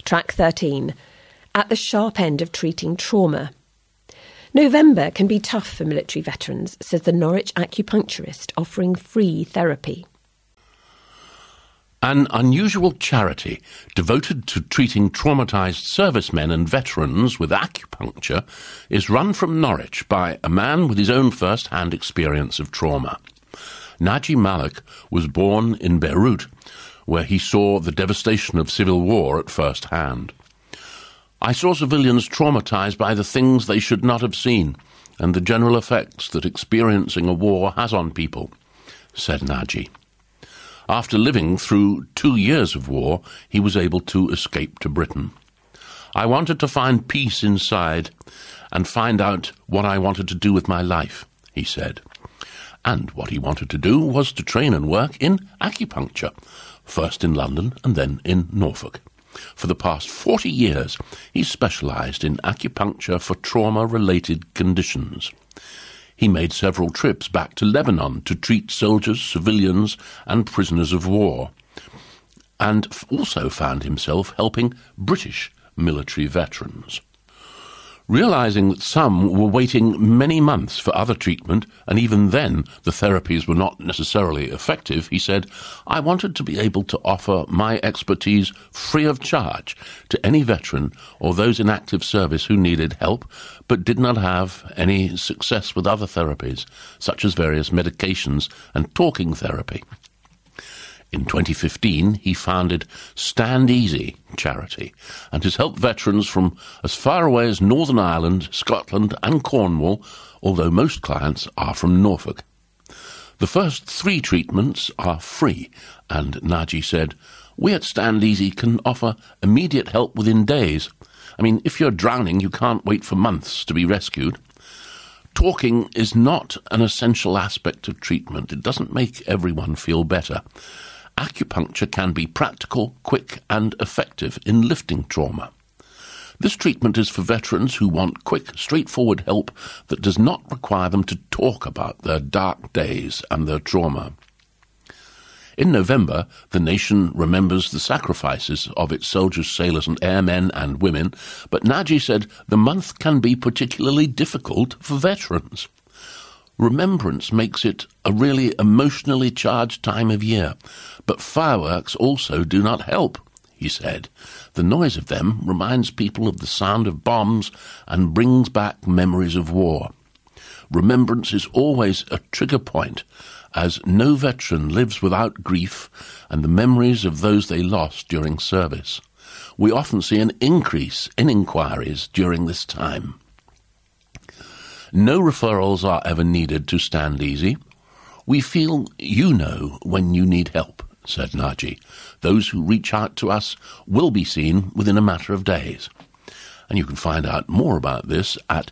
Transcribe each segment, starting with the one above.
Track 13. At the sharp end of treating trauma. November can be tough for military veterans, says the Norwich acupuncturist offering free therapy. An unusual charity devoted to treating traumatised servicemen and veterans with acupuncture is run from Norwich by a man with his own first-hand experience of trauma. Naji Malik was born in Beirut, where he saw the devastation of civil war at first hand. I saw civilians traumatised by the things they should not have seen and the general effects that experiencing a war has on people, said Naji. After living through 2 years of war, he was able to escape to Britain. I wanted to find peace inside and find out what I wanted to do with my life, he said. And what he wanted to do was to train and work in acupuncture, first in London and then in Norfolk. For the past 40 years, he's specialised in acupuncture for trauma-related conditions. He made several trips back to Lebanon to treat soldiers, civilians and prisoners of war, and also found himself helping British military veterans. Realising that some were waiting many months for other treatment, and even then the therapies were not necessarily effective, he said, I wanted to be able to offer my expertise free of charge to any veteran or those in active service who needed help but did not have any success with other therapies, such as various medications and talking therapy. In 2015, he founded Stand Easy charity and has helped veterans from as far away as Northern Ireland, Scotland and Cornwall, although most clients are from Norfolk. The first 3 treatments are free, and Naji said, we at Stand Easy can offer immediate help within days. I mean, if you're drowning, you can't wait for months to be rescued. Talking is not an essential aspect of treatment. It doesn't make everyone feel better. Acupuncture can be practical, quick and effective in lifting trauma. This treatment is for veterans who want quick, straightforward help that does not require them to talk about their dark days and their trauma. In November, the nation remembers the sacrifices of its soldiers, sailors and airmen and women, but Naji said the month can be particularly difficult for veterans. Remembrance makes it a really emotionally charged time of year, but fireworks also do not help, he said. The noise of them reminds people of the sound of bombs and brings back memories of war. Remembrance is always a trigger point, as no veteran lives without grief and the memories of those they lost during service. We often see an increase in inquiries during this time. No referrals are ever needed to Stand Easy. We feel you know when you need help, said Naji. Those who reach out to us will be seen within a matter of days. And you can find out more about this at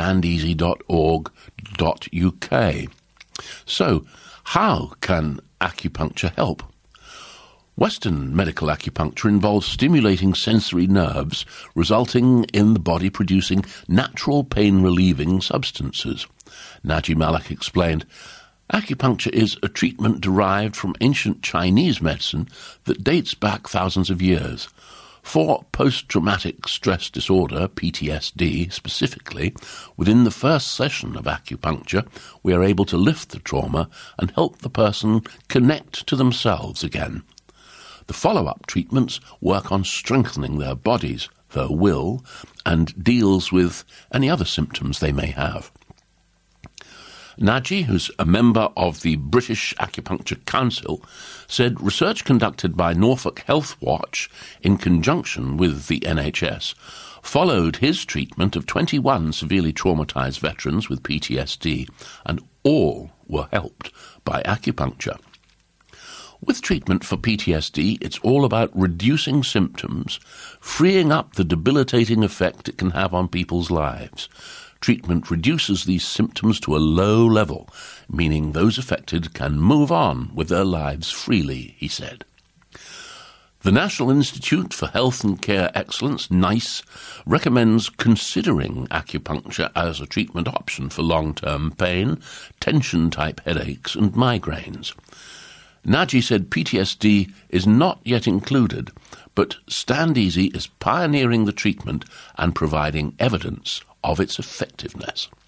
standeasy.org.uk. So, how can acupuncture help? Western medical acupuncture involves stimulating sensory nerves, resulting in the body producing natural pain-relieving substances. Naji Malik explained, acupuncture is a treatment derived from ancient Chinese medicine that dates back thousands of years. For post-traumatic stress disorder, PTSD specifically, within the first session of acupuncture, we are able to lift the trauma and help the person connect to themselves again. The follow-up treatments work on strengthening their bodies, their will, and deals with any other symptoms they may have. Naji, who's a member of the British Acupuncture Council, said research conducted by Norfolk Health Watch in conjunction with the NHS followed his treatment of 21 severely traumatised veterans with PTSD, and all were helped by acupuncture. With treatment for PTSD, it's all about reducing symptoms, freeing up the debilitating effect it can have on people's lives. Treatment reduces these symptoms to a low level, meaning those affected can move on with their lives freely, he said. The National Institute for Health and Care Excellence, NICE, recommends considering acupuncture as a treatment option for long-term pain, tension-type headaches and migraines. Naji said PTSD is not yet included, but Stand Easy is pioneering the treatment and providing evidence of its effectiveness.